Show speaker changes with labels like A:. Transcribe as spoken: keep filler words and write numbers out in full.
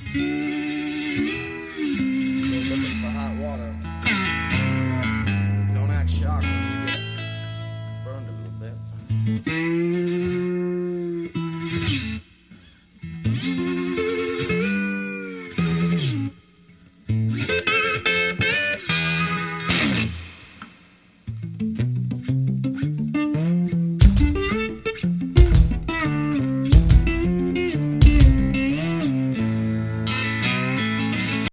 A: You're looking for hot water. Don't act shocked when you get burned a little bit.